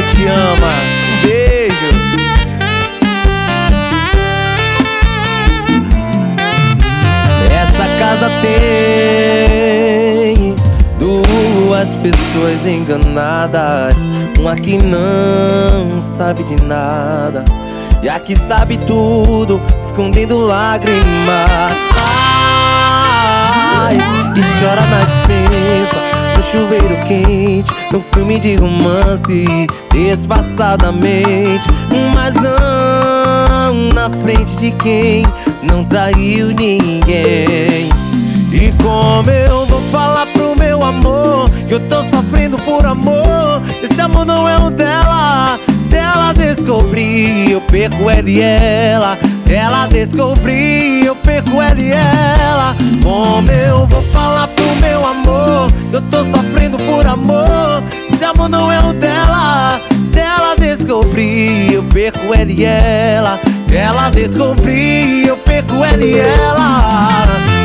te ama. Um beijo. Essa casa tem duas pessoas enganadas, uma que não sabe de nada e a que sabe tudo, escondendo lágrimas. E chora na dispensa, no chuveiro quente, no filme de romance, disfarçadamente, mas não na frente de quem não traiu ninguém. E como eu vou falar pro meu amor que eu tô sofrendo por amor? Esse amor não é o dela. Se ela descobrir, eu perco ela e ela. Se ela descobrir, eu perco ela e ela. Como eu vou falar pro meu amor que eu tô sofrendo por amor? Esse amor não é o dela. Se ela descobrir, eu perco ela e ela. Se ela descobrir, eu perco ela e ela.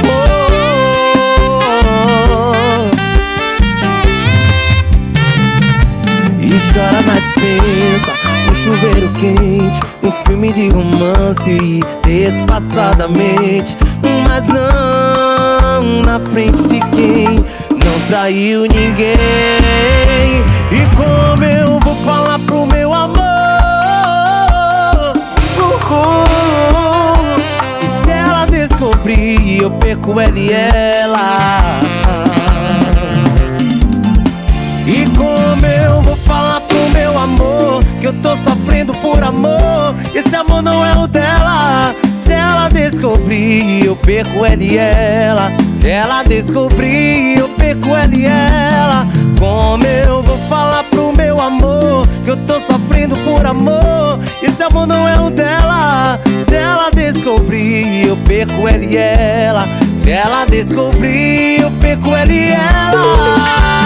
E chora na dispensa, no chuveiro quente, no filme de romance, disfarçadamente, mas não na frente de quem não traiu ninguém. E como eu vou falar pro meu amor? E se ela descobrir, eu perco ela e ela. E como eu vou falar pro meu amor que eu tô sofrendo por amor? Esse amor não é o dela. Se ela descobrir, eu perco ela e ela. Se ela descobrir, eu perco ela e ela. Como eu vou falar pro meu amor que eu tô sofrendo por amor? Esse amor não é o dela. Se ela descobrir, eu perco ela e ela. Se ela descobrir, eu perco ela e ela.